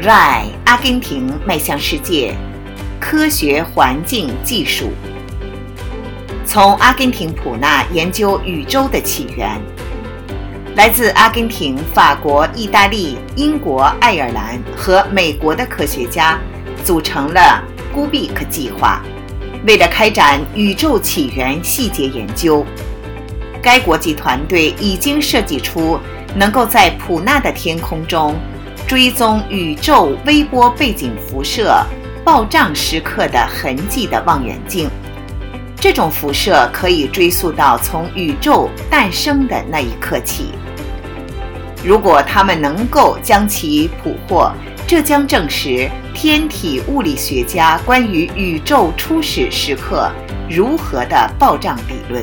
RAI 阿根廷迈向世界，科学环境技术。从阿根廷普纳研究宇宙的起源。来自阿根廷、法国、意大利、英国、爱尔兰和美国的科学家组成了古比克计划，为了开展宇宙起源细节研究。该国际团队已经设计出能够在普纳的天空中追踪宇宙微波背景辐射暴胀时刻的痕迹的望远镜。这种辐射可以追溯到从宇宙诞生的那一刻起。如果他们能够将其捕获，这将证实天体物理学家关于宇宙初始时刻如何的暴胀理论。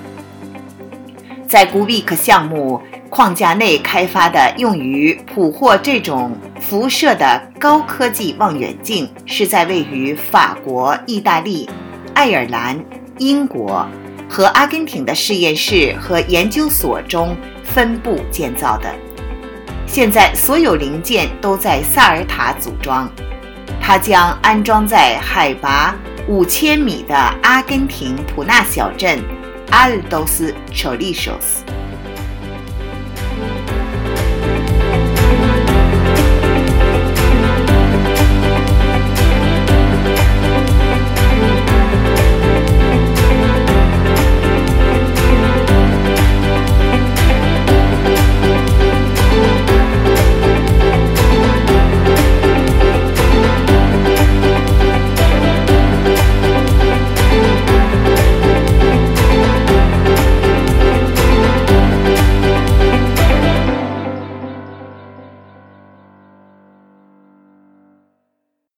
在古比克项目框架内开发的用于捕获这种辐射的高科技望远镜，是在位于法国、意大利、爱尔兰、英国和阿根廷的实验室和研究所中分部建造的。现在所有零件都在萨尔塔组装，它将安装在海拔5000米的阿根廷普纳小镇 Altos Chorizos。